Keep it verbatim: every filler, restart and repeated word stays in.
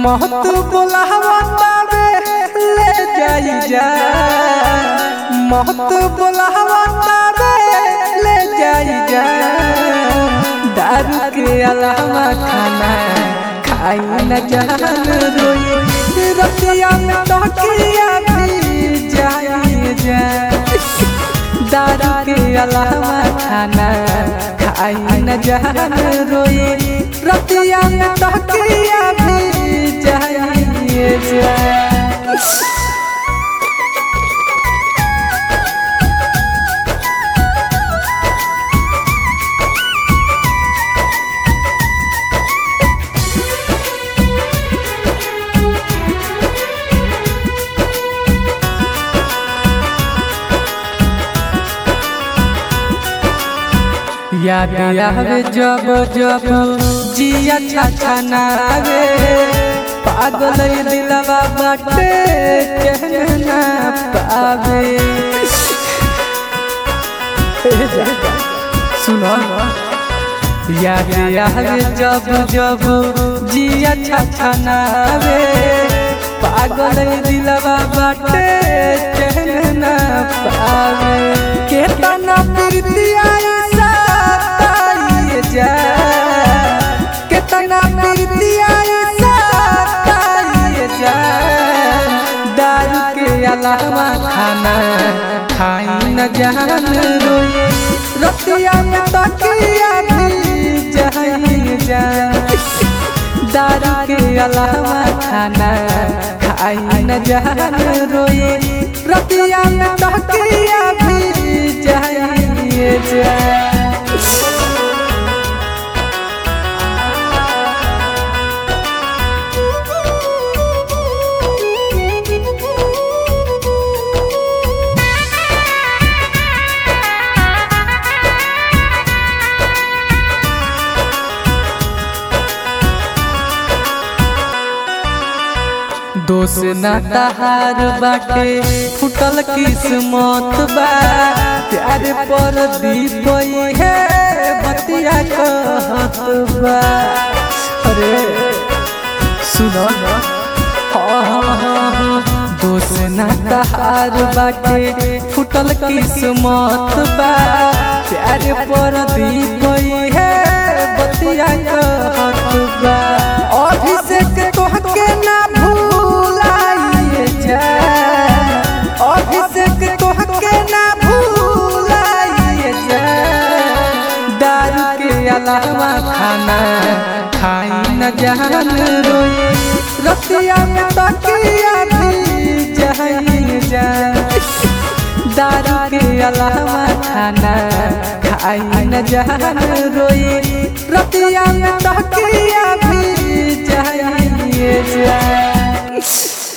महत बोलावा तारे ले जाई जा महत बोलावा तारे ले जाई जा दारू के अलावा खाना खाई न जान रोई रतिया में तकिया भी जाई जा दारू के अलावा खाना खाई न जान रोई रतिया में तकिया भी जाई जा याद आवे जब जब जिया छाछा नावे पागल दिलवा बाटे कहना पावे सुनो याद आवे जब जब जिया छाछा नावे पागल दिलवा बाटे कहना पावे केतना प्रीतिया कितना प्रीतिया जा दारू के अलावा खाना खाई न जान रोई रतिया में तकिया भी जाई जा दारू के अलावा खाना खाई न जान रोई रतिया में तकिया भी जाई जा दोष ना तहार बाटे फुटल किस्मत बा प्यार पर दीप है बतिया कहत बा अरे सुनो दोष ना तहार बाटे फुटल किस्मत बा प्यार पर दीप है बतिया कहत बा अभिषेक तोहके ना अभिषेक तोहके ना भूलाइए जा दारू के अलावा खाना खाई न जान रोई रतिया में तकिया भी जाई जा दारू के अलावा खाना खाई न जान रोई रतिया में तकिया भी जाई जा।